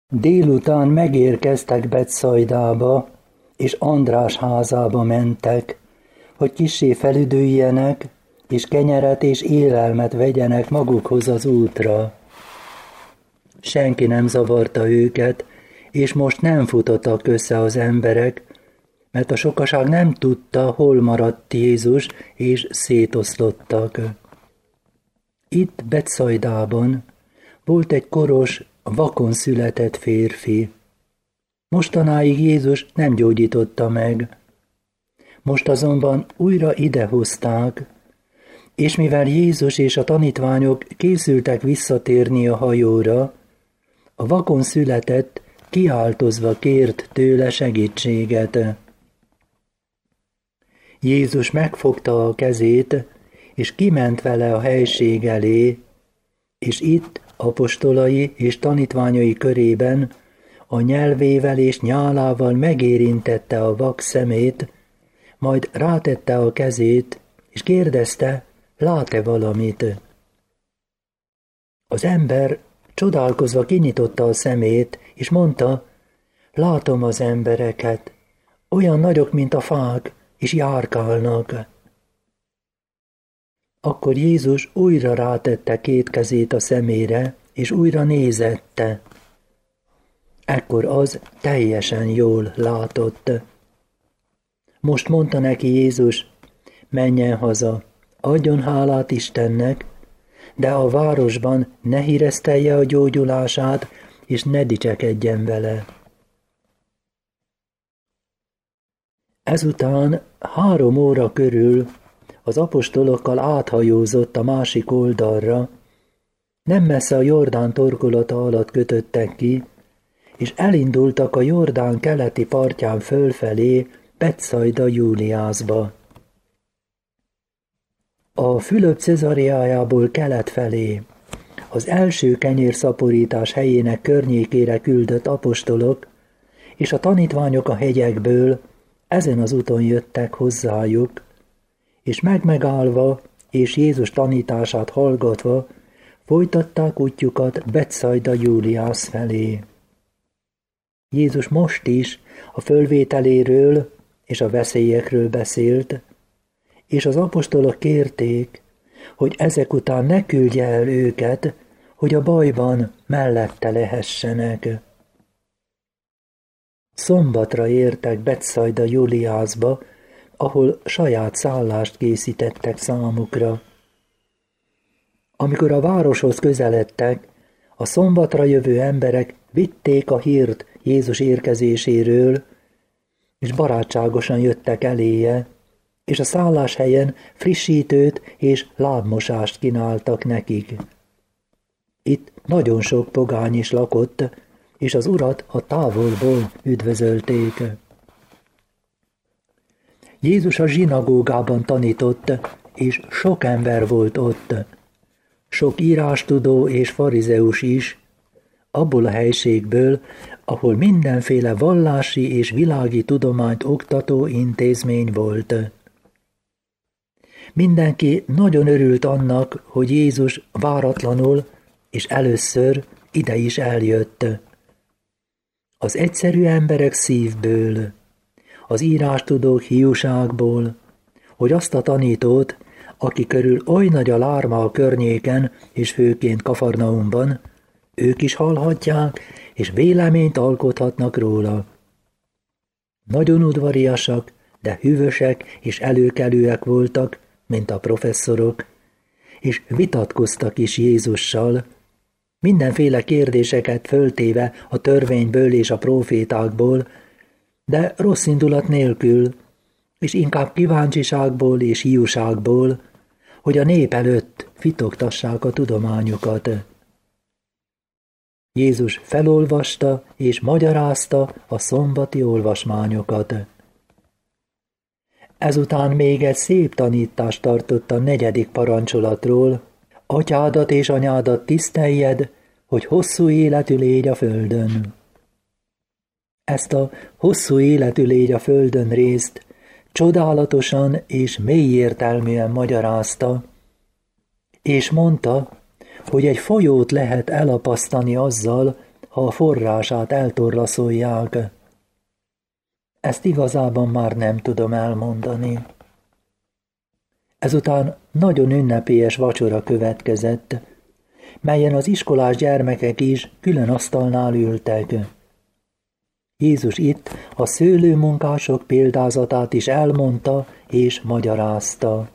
Délután megérkeztek Betszajdába, és András házába mentek, hogy kissé felüdüljenek, és kenyeret és élelmet vegyenek magukhoz az útra. Senki nem zavarta őket, és most nem futottak össze az emberek, mert a sokaság nem tudta, hol maradt Jézus, és szétoszlottak. Itt Betszajdában volt egy koros, vakon született férfi. Mostanáig Jézus nem gyógyította meg. Most azonban újra idehozták, és mivel Jézus és a tanítványok készültek visszatérni a hajóra, a vakon született kiáltozva kért tőle segítséget. Jézus megfogta a kezét, és kiment vele a helység elé, és itt apostolai és tanítványai körében a nyelvével és nyálával megérintette a vak szemét, majd rátette a kezét, és kérdezte, lát-e valamit. Az ember csodálkozva kinyitotta a szemét, és mondta, látom az embereket, olyan nagyok, mint a fák, és járkálnak. Akkor Jézus újra rátette két kezét a szemére, és újra nézette. Ekkor az teljesen jól látott. Most mondta neki Jézus, menjen haza, adjon hálát Istennek, de a városban ne híresztelje a gyógyulását, és ne dicsekedjen vele. Ezután 3 óra körül az apostolokkal áthajózott a másik oldalra, nem messze a Jordán torkolata alatt kötöttek ki, és elindultak a Jordán keleti partján fölfelé, Betszajda Júliászba. A Fülöp Cezariájából kelet felé, az első kenyérszaporítás helyének környékére küldött apostolok és a tanítványok a hegyekből ezen az úton jöttek hozzájuk, és megmegállva és Jézus tanítását hallgatva folytatták útjukat Betszajda Júliász felé. Jézus most is a fölvételéről és a veszélyekről beszélt, és az apostolok kérték, hogy ezek után ne küldje el őket, hogy a bajban mellette lehessenek. Szombatra értek Betszajda Júliászba, ahol saját szállást készítettek számukra. Amikor a városhoz közeledtek, a szombatra jövő emberek vitték a hírt Jézus érkezéséről, és barátságosan jöttek eléje, és a szálláshelyen frissítőt és lábmosást kínáltak nekik. Itt nagyon sok pogány is lakott, és az urat a távolból üdvözölték. Jézus a zsinagógában tanított, és sok ember volt ott. Sok írástudó és farizeus is, abból a helységből, ahol mindenféle vallási és világi tudományt oktató intézmény volt. Mindenki nagyon örült annak, hogy Jézus váratlanul és először ide is eljött. Az egyszerű emberek szívből, az írástudók hiúságból, hogy azt a tanítót, aki körül oly nagy a lárma a környéken, és főként Kafarnaumban, ők is hallhatják, és véleményt alkothatnak róla. Nagyon udvariasak, de hűvösek és előkelőek voltak, mint a professzorok, és vitatkoztak is Jézussal, mindenféle kérdéseket föltéve a törvényből és a prófétákból, de rossz indulat nélkül, és inkább kíváncsiságból és hiúságból, hogy a nép előtt fitoktassák a tudományukat. Jézus felolvasta és magyarázta a szombati olvasmányokat. Ezután még egy szép tanítást tartott a 4. parancsolatról, atyádat és anyádat tiszteljed, hogy hosszú életű légy a földön. Ezt a hosszú életű légy a földön részt csodálatosan és mély értelműen magyarázta, és mondta, hogy egy folyót lehet elapasztani azzal, ha ha a forrását eltorlaszolják. Ezt igazában már nem tudom elmondani. Ezután nagyon ünnepélyes vacsora következett, melyen az iskolás gyermekek is külön asztalnál ültek. Jézus itt a szőlőmunkások példázatát is elmondta és magyarázta.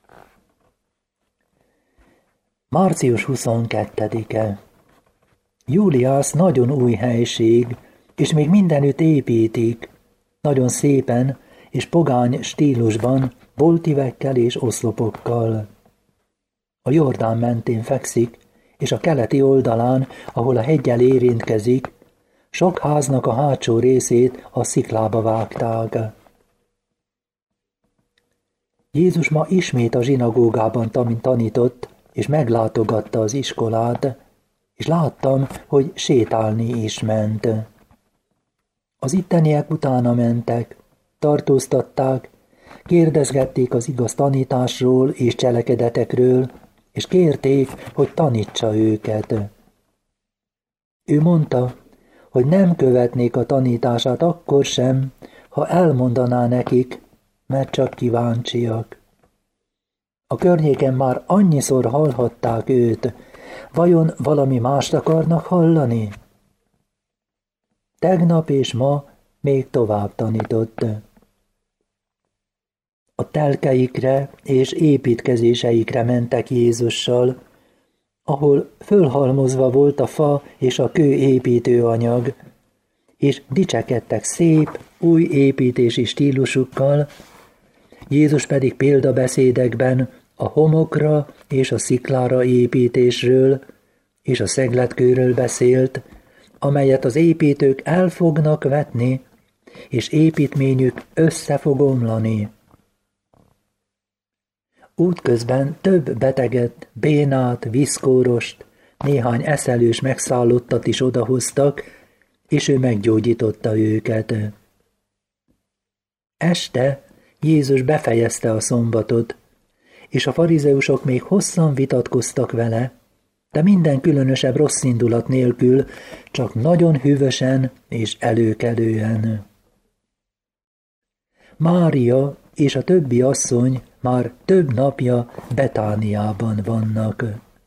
Március 22-e. Júliász nagyon új helység, és még mindenütt építik, nagyon szépen és pogány stílusban, boltívekkel és oszlopokkal. A Jordán mentén fekszik, és a keleti oldalán, ahol a heggyel érintkezik, sok háznak a hátsó részét a sziklába vágták. Jézus ma ismét a zsinagógában tanított, és meglátogatta az iskolát, és láttam, hogy sétálni is ment. Az itteniek utána mentek, tartóztatták, kérdezgették az igaz tanításról és cselekedetekről, és kérték, hogy tanítsa őket. Ő mondta, hogy nem követnék a tanítását akkor sem, ha elmondaná nekik, mert csak kíváncsiak. A környéken már annyiszor hallhatták őt, vajon valami mást akarnak hallani? Tegnap és ma még tovább tanított. A telkeikre és építkezéseikre mentek Jézussal, ahol fölhalmozva volt a fa és a kő építőanyag, és dicsekedtek szép, új építési stílusukkal, Jézus pedig példabeszédekben a homokra és a sziklára építésről és a szegletkőről beszélt, amelyet az építők el fognak vetni, és építményük össze fog omlani. Útközben több beteget, bénát, viszkórost, néhány eszelős megszállottat is odahoztak, és ő meggyógyította őket. Este Jézus befejezte a szombatot, és a farizeusok még hosszan vitatkoztak vele, de minden különösebb rosszindulat nélkül, csak nagyon hűvösen és előkelően. Mária és a többi asszony már több napja Betániában vannak.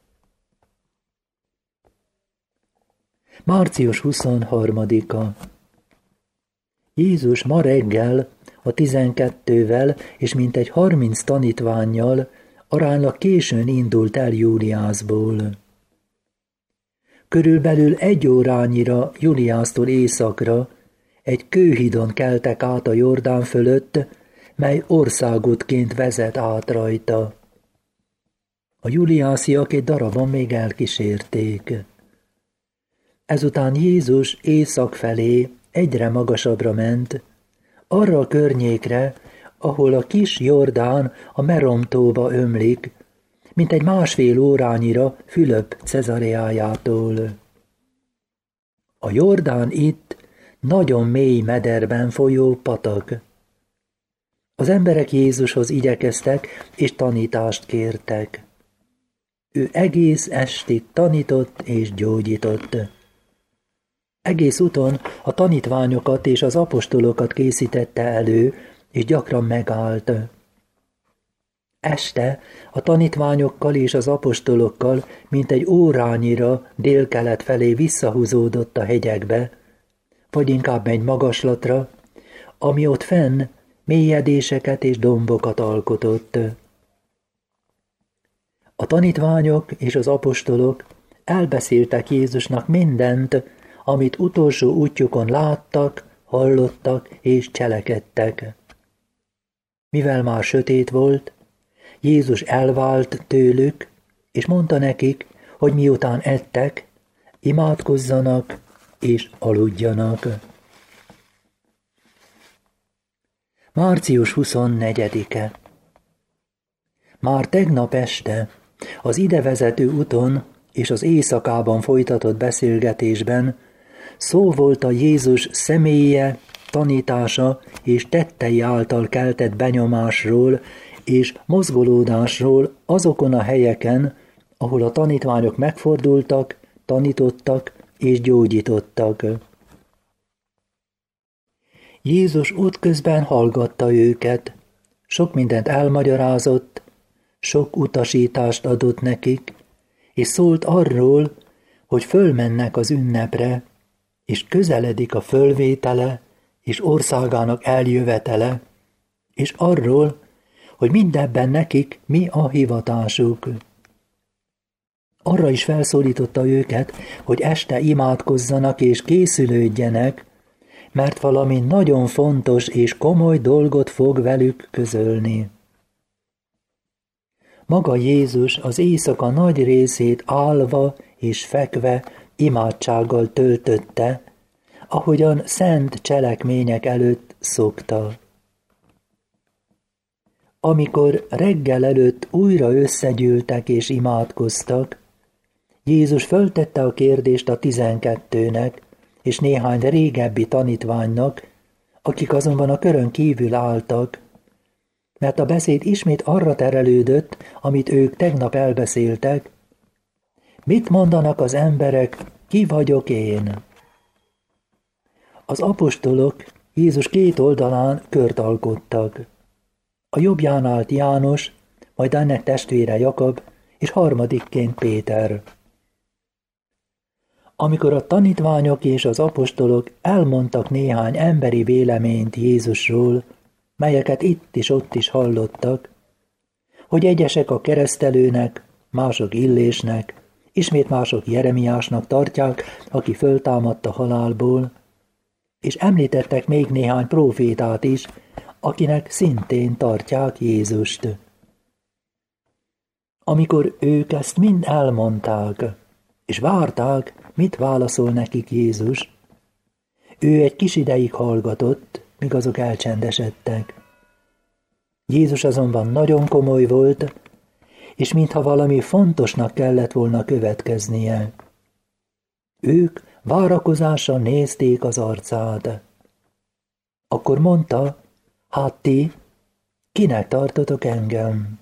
Március 23-a. Jézus ma reggel a 12-vel és mintegy 30 tanítvánnyal aránylag későn indult el Júliászból. Körülbelül 1 órányira Júliásztól északra egy kőhídon keltek át a Jordán fölött, mely országútként vezet át rajta. A júliásziak egy darabon még elkísérték. Ezután Jézus észak felé egyre magasabbra ment, arra a környékre, ahol a kis Jordán a Merom-tóba ömlik, mint egy 1,5 órányira Fülöp Cezareájától. A Jordán itt nagyon mély mederben folyó patak. Az emberek Jézushoz igyekeztek és tanítást kértek. Ő egész estig tanított és gyógyított. Egész úton a tanítványokat és az apostolokat készítette elő, és gyakran megállt. Este a tanítványokkal és az apostolokkal mintegy órányira délkelet felé visszahúzódott a hegyekbe, vagy inkább egy magaslatra, ami ott fenn mélyedéseket és dombokat alkotott. A tanítványok és az apostolok elbeszéltek Jézusnak mindent, amit utolsó útjukon láttak, hallottak és cselekedtek. Mivel már sötét volt, Jézus elvált tőlük, és mondta nekik, hogy miután ettek, imádkozzanak és aludjanak. Március 24-e. Már tegnap este az idevezető úton és az éjszakában folytatott beszélgetésben szó volt a Jézus személye, tanítása és tettei által keltett benyomásról és mozgolódásról azokon a helyeken, ahol a tanítványok megfordultak, tanítottak, és gyógyítottak. Jézus útközben hallgatta őket, sok mindent elmagyarázott, sok utasítást adott nekik, és szólt arról, hogy fölmennek az ünnepre, és közeledik a fölvétele és országának eljövetele, és arról, hogy mindebben nekik mi a hivatásuk. Arra is felszólította őket, hogy este imádkozzanak és készülődjenek, mert valami nagyon fontos és komoly dolgot fog velük közölni. Maga Jézus az éjszaka nagy részét állva és fekve imádsággal töltötte, ahogyan szent cselekmények előtt szokta. Amikor reggel előtt újra összegyűltek és imádkoztak, Jézus föltette a kérdést a 12-nek és néhány régebbi tanítványnak, akik azonban a körön kívül álltak, mert a beszéd ismét arra terelődött, amit ők tegnap elbeszéltek. Mit mondanak az emberek, ki vagyok én? Az apostolok Jézus két oldalán kört alkottak. A jobbján állt János, majd ennek testvére Jakab, és harmadikként Péter. Amikor a tanítványok és az apostolok elmondtak néhány emberi véleményt Jézusról, melyeket itt és ott is hallottak, hogy egyesek a keresztelőnek, mások Illésnek, ismét mások Jeremiásnak tartják, aki föltámadt a halálból, és említettek még néhány prófétát is, akinek szintén tartják Jézust. Amikor ők ezt mind elmondták, és várták, mit válaszol nekik Jézus, ő egy kis ideig hallgatott, míg azok elcsendesedtek. Jézus azonban nagyon komoly volt, és mintha valami fontosnak kellett volna következnie. Ők várakozással nézték az arcát. Akkor mondta, hát ti, kinek tartotok engem?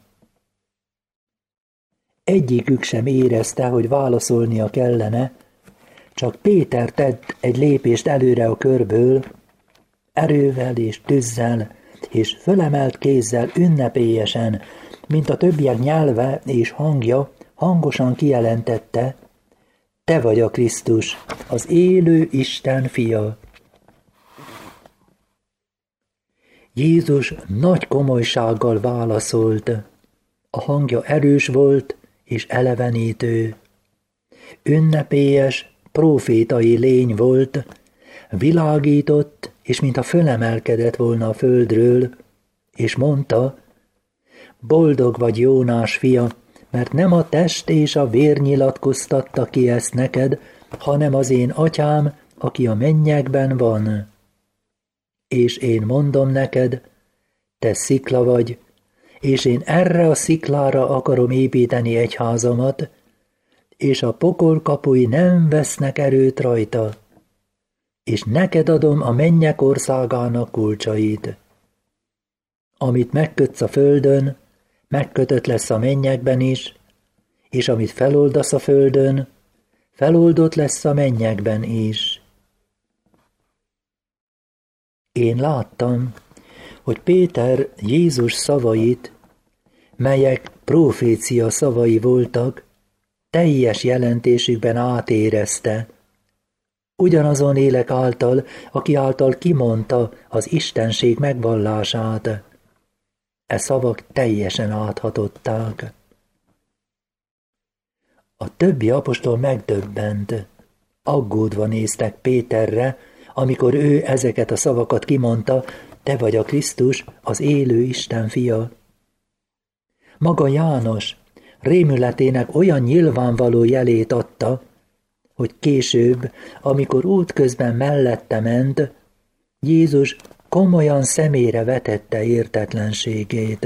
Egyikük sem érezte, hogy válaszolnia kellene, csak Péter tett egy lépést előre a körből, erővel és tüzzel, és fölemelt kézzel ünnepélyesen, mint a többiek nyelve és hangja hangosan kijelentette, te vagy a Krisztus, az élő Isten fia. Jézus nagy komolysággal válaszolt, a hangja erős volt és elevenítő. Ünnepélyes, prófétai lény volt, világított, és mintha fölemelkedett volna a földről, és mondta, boldog vagy Jónás fia, mert nem a test és a vér nyilatkoztatta ki ezt neked, hanem az én atyám, aki a mennyekben van. És én mondom neked, te szikla vagy, és én erre a sziklára akarom építeni egyházamat, és a pokol kapui nem vesznek erőt rajta, és neked adom a mennyek országának kulcsait. Amit megkötsz a földön, megkötött lesz a mennyekben is, és amit feloldasz a földön, feloldott lesz a mennyekben is. Én láttam, hogy Péter Jézus szavait, melyek profécia szavai voltak, teljes jelentésükben átérezte, ugyanazon élek által, aki által kimondta az istenség megvallását. E szavak teljesen áthatották. A többi apostol megdöbbent, aggódva néztek Péterre, amikor ő ezeket a szavakat kimondta, te vagy a Krisztus, az élő Isten fia. Maga János rémületének olyan nyilvánvaló jelét adta, hogy később, amikor útközben mellette ment, Jézus komolyan szemére vetette értetlenségét.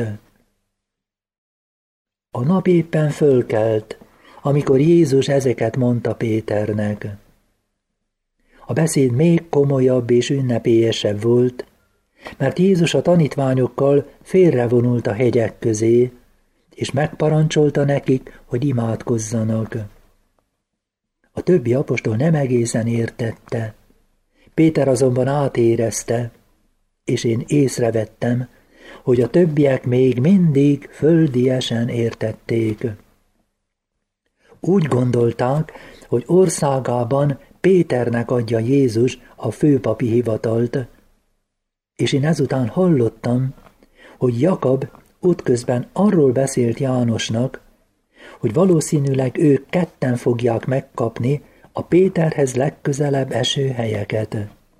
A nap éppen fölkelt, amikor Jézus ezeket mondta Péternek. A beszéd még komolyabb és ünnepélyesebb volt, mert Jézus a tanítványokkal félrevonult a hegyek közé, és megparancsolta nekik, hogy imádkozzanak. A többi apostol nem egészen értette. Péter azonban átérezte, és én észrevettem, hogy a többiek még mindig földiesen értették. Úgy gondolták, hogy országában Péternek adja Jézus a főpapi hivatalt, és én ezután hallottam, hogy Jakab útközben arról beszélt Jánosnak, hogy valószínűleg ők ketten fogják megkapni a Péterhez legközelebb eső helyeket.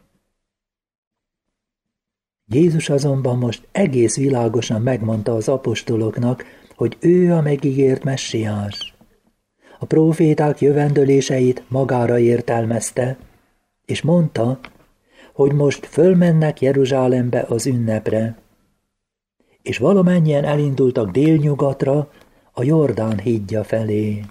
Jézus azonban most egész világosan megmondta az apostoloknak, hogy ő a megígért messiás. A próféták jövendőléseit magára értelmezte, és mondta, hogy most fölmennek Jeruzsálembe az ünnepre, és valamennyien elindultak délnyugatra, a Jordán hídja felé.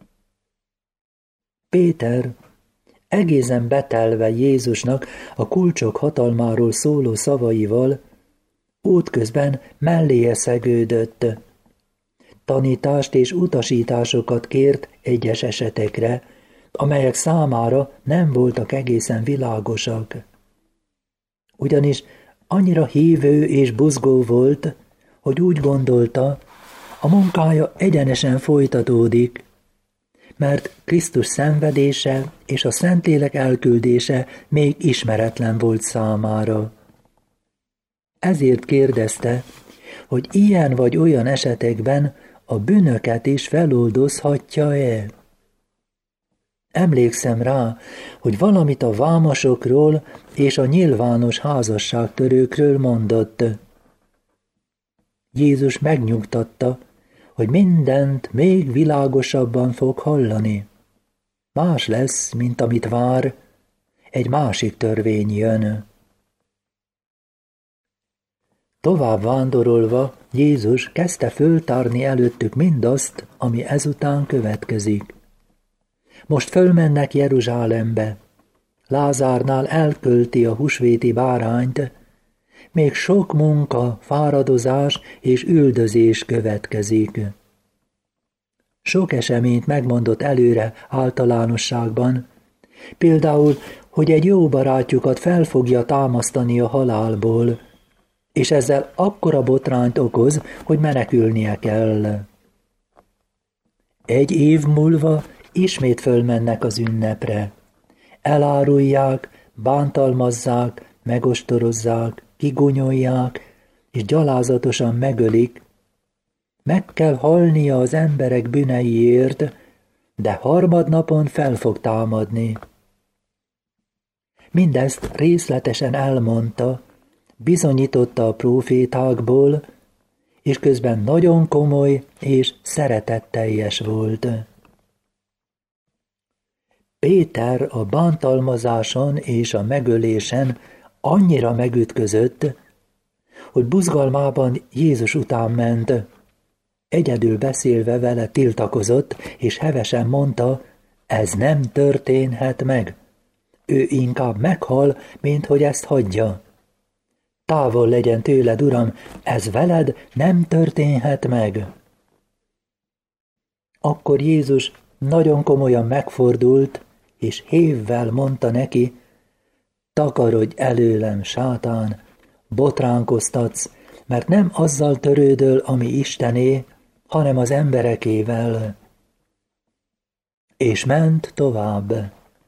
Péter, egészen betelve Jézusnak a kulcsok hatalmáról szóló szavaival, útközben melléje szegődött. Tanítást és utasításokat kért egyes esetekre, amelyek számára nem voltak egészen világosak. Ugyanis annyira hívő és buzgó volt, hogy úgy gondolta, a munkája egyenesen folytatódik, mert Krisztus szenvedése és a Szentlélek elküldése még ismeretlen volt számára. Ezért kérdezte, hogy ilyen vagy olyan esetekben a bűnöket is feloldozhatja-e? Emlékszem rá, hogy valamit a vámosokról és a nyilvános házasságtörőkről mondott. Jézus megnyugtatta, hogy mindent még világosabban fog hallani. Más lesz, mint amit vár, egy másik törvény jön. Tovább vándorolva Jézus kezdte föltárni előttük mindazt, ami ezután következik. Most fölmennek Jeruzsálembe. Lázárnál elkölti a húsvéti bárányt, még sok munka, fáradozás és üldözés következik. Sok eseményt megmondott előre általánosságban, például, hogy egy jó barátjukat fel fogja támasztani a halálból, és ezzel akkora botrányt okoz, hogy menekülnie kell. Egy év múlva ismét fölmennek az ünnepre. Elárulják, bántalmazzák, megostorozzák, kigúnyolják, és gyalázatosan megölik. Meg kell halnia az emberek bűneiért, de harmadnapon fel fog támadni. Mindezt részletesen elmondta, bizonyította a prófétákból, és közben nagyon komoly és szeretetteljes volt. Péter a bántalmazáson és a megölésen annyira megütközött, hogy buzgalmában Jézus után ment. Egyedül beszélve vele tiltakozott, és hevesen mondta, ez nem történhet meg. Ő inkább meghal, mint hogy ezt hagyja. Távol legyen tőled, Uram, ez veled nem történhet meg. Akkor Jézus nagyon komolyan megfordult, és hévvel mondta neki, takarodj előlem, sátán, botránkoztatsz, mert nem azzal törődöl, ami Istené, hanem az emberekével. És ment tovább.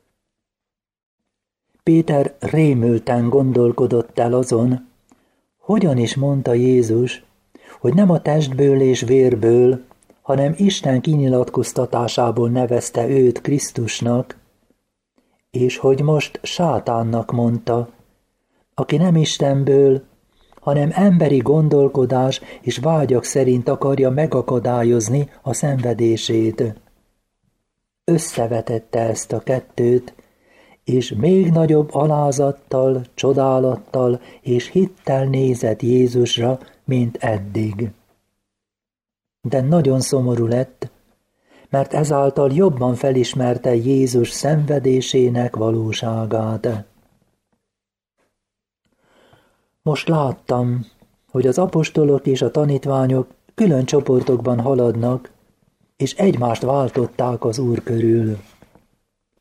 Péter rémülten gondolkodott el azon, hogyan is mondta Jézus, hogy nem a testből és vérből, hanem Isten kinyilatkoztatásából nevezte őt Krisztusnak, és hogy most sátánnak mondta, aki nem Istenből, hanem emberi gondolkodás és vágyak szerint akarja megakadályozni a szenvedését. Összevetette ezt a kettőt, és még nagyobb alázattal, csodálattal és hittel nézett Jézusra, mint eddig. De nagyon szomorú lett, mert ezáltal jobban felismerte Jézus szenvedésének valóságát. Most láttam, hogy az apostolok és a tanítványok külön csoportokban haladnak, és egymást váltották az Úr körül.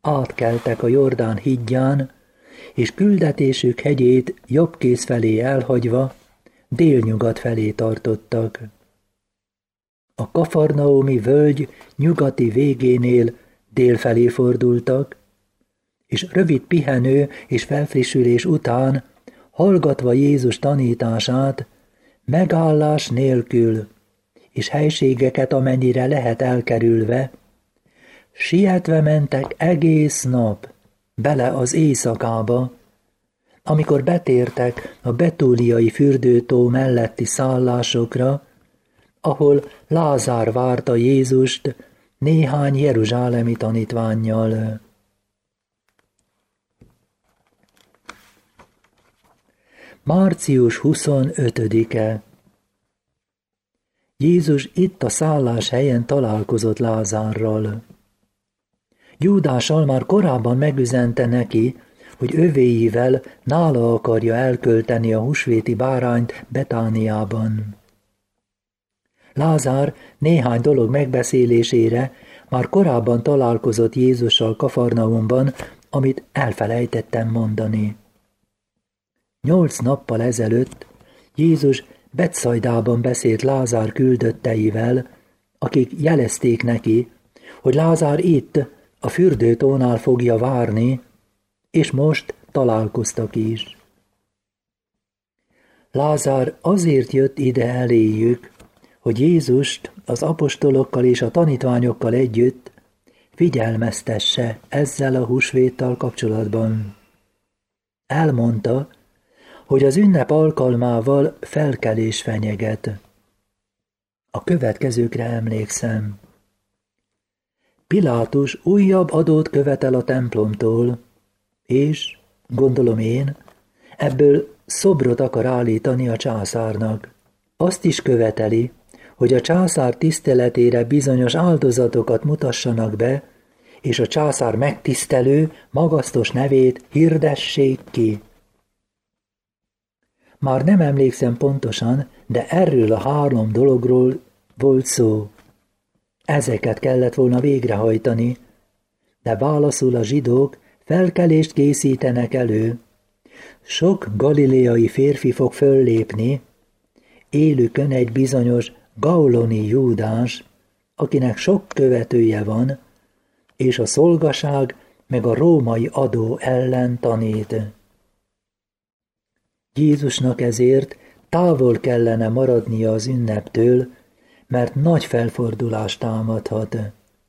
átkeltek a Jordán hídján, és küldetésük hegyét jobbkész felé elhagyva, délnyugat felé tartottak. A Kafarnaumi völgy nyugati végénél délfelé fordultak, és rövid pihenő és felfrissülés után, hallgatva Jézus tanítását, megállás nélkül, és helységeket amennyire lehet elkerülve, sietve mentek egész nap bele az éjszakába, amikor betértek a betúliai fürdőtó melletti szállásokra, ahol Lázár várta Jézust néhány jeruzsálemi tanítvánnyal. Március 25-e. Jézus itt a szállás helyen találkozott Lázárral. Júdással már korábban megüzente neki, hogy övéivel nála akarja elkölteni a húsvéti bárányt Betániában. Lázár néhány dolog megbeszélésére már korábban találkozott Jézussal Kafarnaumban, amit elfelejtettem mondani. 8 nappal ezelőtt Jézus Betszaidában beszélt Lázár küldötteivel, akik jelezték neki, hogy Lázár itt, a fürdőtónál fogja várni, és most találkoztak is. Lázár azért jött ide eléjük, hogy Jézust az apostolokkal és a tanítványokkal együtt figyelmeztesse ezzel a húsvéttal kapcsolatban. Elmondta, hogy az ünnep alkalmával felkelés fenyeget. A következőkre emlékszem. Pilátus újabb adót követel a templomtól, és, gondolom én, ebből szobrot akar állítani a császárnak. Azt is követeli, hogy a császár tiszteletére bizonyos áldozatokat mutassanak be, és a császár megtisztelő, magasztos nevét hirdessék ki. Már nem emlékszem pontosan, de erről a 3 dologról volt szó. Ezeket kellett volna végrehajtani, de válaszul a zsidók felkelést készítenek elő. Sok galileai férfi fog föllépni, élükön egy bizonyos gauloni Júdás, akinek sok követője van, és a szolgaság meg a római adó ellen tanít. Jézusnak ezért távol kellene maradnia az ünneptől, mert nagy felfordulást támadhat.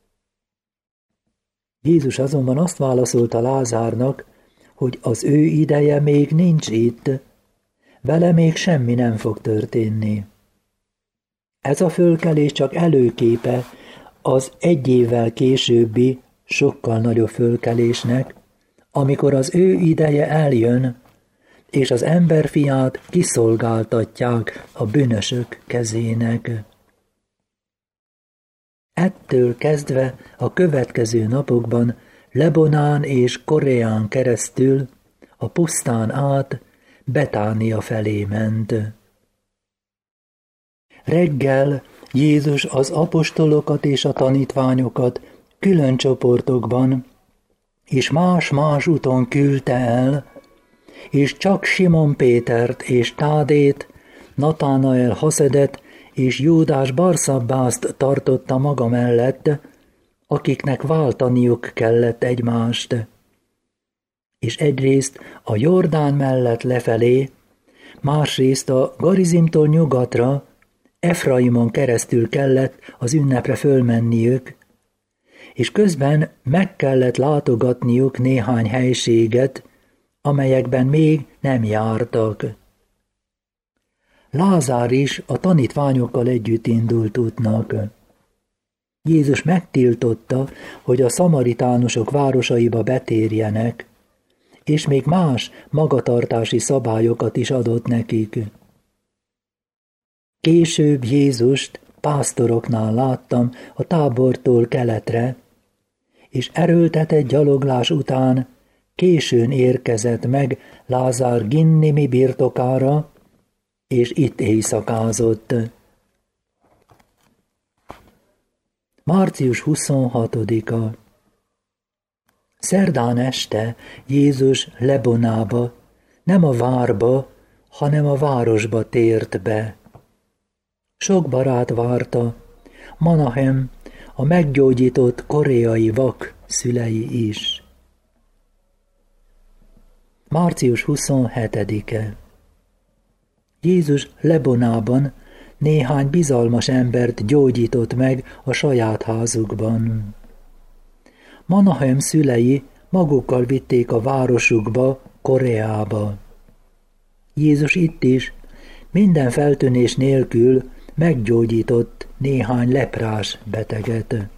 Jézus azonban azt válaszolta Lázárnak, hogy az ő ideje még nincs itt, vele még semmi nem fog történni. Ez a fölkelés csak előképe az 1 évvel későbbi, sokkal nagyobb fölkelésnek, amikor az ő ideje eljön, és az emberfiát kiszolgáltatják a bűnösök kezének. Ettől kezdve a következő napokban Lebonán és Koreán keresztül a pusztán át Betánia felé ment. Reggel Jézus az apostolokat és a tanítványokat külön csoportokban és más-más úton küldte el, és csak Simon Pétert és Tádét, Natánael Haszedet és Júdás Barszabbászt tartotta maga mellett, akiknek váltaniuk kellett egymást. És egyrészt a Jordán mellett lefelé, másrészt a Garizimtól nyugatra, Efraimon keresztül kellett az ünnepre fölmenniük, és közben meg kellett látogatniuk néhány helységet, amelyekben még nem jártak. Lázár is a tanítványokkal együtt indult útnak. Jézus megtiltotta, hogy a szamaritánusok városaiba betérjenek, és még más magatartási szabályokat is adott nekik. Később Jézust pásztoroknál láttam a tábortól keletre, és erőltetett gyaloglás után későn érkezett meg Lázár Ginnimi birtokára, és itt éjszakázott. Március 26-a. Szerdán este Jézus Lebonába, nem a várba, hanem a városba tért be. Sok barát várta, Manahem, a meggyógyított koreai vak szülei is. Március 27-e. Jézus Lebonában néhány bizalmas embert gyógyított meg a saját házukban. Manahem szülei magukkal vitték a városukba, Koreába. Jézus itt is minden feltűnés nélkül meggyógyított néhány leprás beteget.